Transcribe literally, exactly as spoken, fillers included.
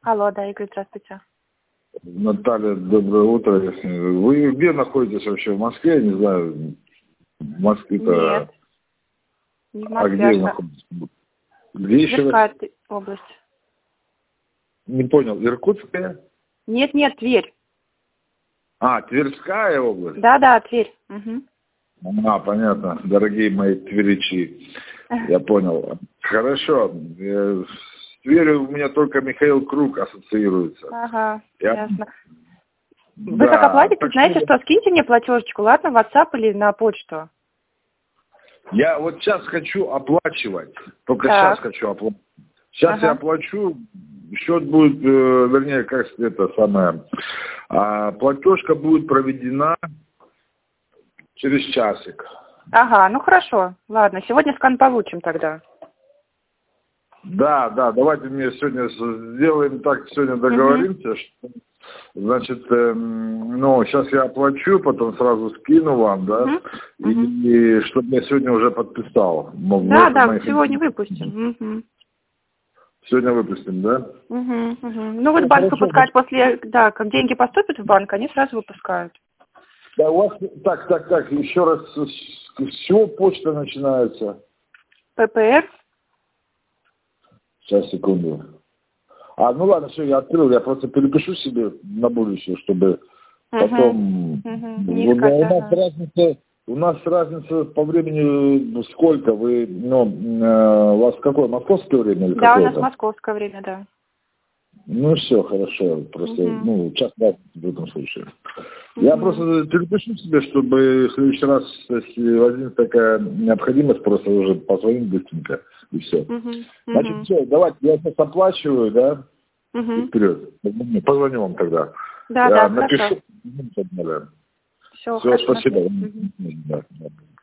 Алло, да, Игорь, здравствуйте. Наталья, доброе утро. Вы где находитесь вообще? В Москве? Я не знаю. В Москве-то... Нет. Не в Москве, а где вы находитесь? Где еще? Тверская область. Не понял. Иркутская? Нет, нет, Тверь. А, Тверская область? Да, да, Тверь. Угу. А, понятно. Дорогие мои тверичи. Я понял. Хорошо. С Тверью у меня только Михаил Круг ассоциируется. Ага, Я... ясно. Вы да, как оплатите, так знаете, что... что, скиньте мне платежечку, ладно, в WhatsApp или на почту? Я вот сейчас хочу оплачивать. Только так. сейчас хочу оплачивать. Сейчас ага. я оплачу. Счет будет, э, вернее, как это самое, а, платежка будет проведена через часик. Ага, ну хорошо, ладно, сегодня скан получим тогда. Да, да, давайте мне сегодня сделаем так, сегодня договоримся, угу. что, значит, э, ну, сейчас я оплачу, потом сразу скину вам, да, угу. и, и чтобы я сегодня уже подписал. Да, да, моих... сегодня выпустим. Угу. Сегодня выпустим, да? Угу, угу. Ну вот банк выпускает после, да, как деньги поступят в банк, они сразу выпускают. Да, у вас, так, так, так, еще раз, с чего почта начинается? ППР. Сейчас, секунду. А, ну ладно, все, я открыл, я просто перепишу себе на будущее, чтобы угу. потом... Угу. Не искать, у, нас ага. разница, у нас разница по времени сколько? Вы, ну, у вас какое, московское время или да, какое-то? у нас московское время, да. Ну все, хорошо, просто, угу. ну, час разницы в этом случае. Угу. Я просто перепишу себе, чтобы в следующий раз, если возникнет такая необходимость, просто уже позвонить быстренько, и все. Угу. Значит, все, давайте, я сейчас оплачиваю, да, угу. и вперед. Позвоню вам тогда. Да, я да, напишу. хорошо. Все, Все, все хорошо. спасибо. Угу. Да, да.